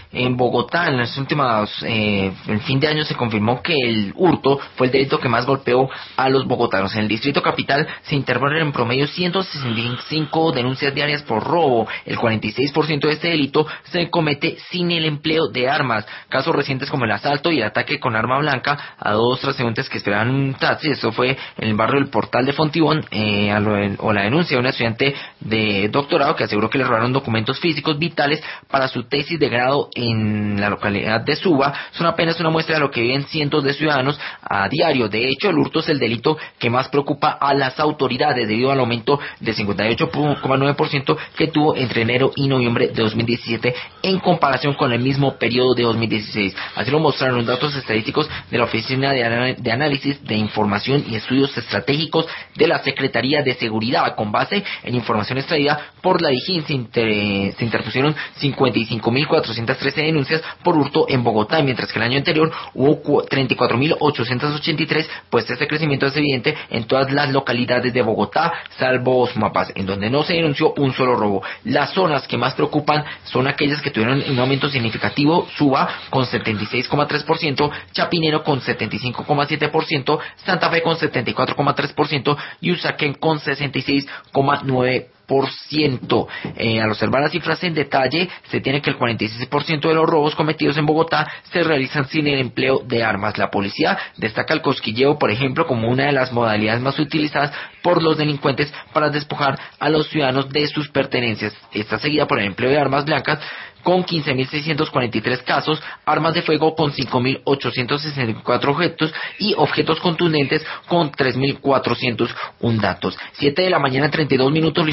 En Bogotá, en las últimas, el fin de año se confirmó que el hurto fue el delito que más golpeó a los bogotanos. En el Distrito Capital se interponen en promedio 165 denuncias diarias por robo. El 46% de este delito se comete sin el empleo de armas. Casos recientes como el asalto y el ataque con arma blanca a dos transeúntes que esperaban un taxi, eso fue en el barrio del Portal de Fontibón, o la denuncia de una estudiante de doctorado que aseguró que le robaron documentos físicos vitales para su tesis de grado en la localidad de Suba. Son apenas una muestra de lo que viven cientos de ciudadanos a diario. De hecho, el hurto es el delito que más preocupa a las autoridades debido al aumento del 58,9% que tuvo entre enero y noviembre de 2017 en comparación con el mismo periodo de 2016. Así lo mostraron los datos estadísticos de la Oficina de Análisis de Información y Estudios Estratégicos de la Secretaría de Seguridad. Con base en información extraída por la DIJÍN se interpusieron 55.413 denuncias por hurto en Bogotá, mientras que el año anterior hubo 34.883, pues este crecimiento es evidente en todas las localidades de Bogotá, salvo Sumapaz, en donde no se denunció un solo robo. Las zonas que más preocupan son aquellas que tuvieron un aumento significativo: Suba con 76,3%, Chapinero con 75,7%, Santa Fe con 74,3% y Usaquén con 66,9%. Al observar las cifras en detalle, se tiene que el 46% de los robos cometidos en Bogotá se realizan sin el empleo de armas. La policía destaca el cosquilleo, por ejemplo, como una de las modalidades más utilizadas por los delincuentes para despojar a los ciudadanos de sus pertenencias. Está seguida por el empleo de armas blancas con 15.643 casos, armas de fuego con 5.864 objetos y objetos contundentes con 3.401 datos. 7 de la mañana, 32 minutos.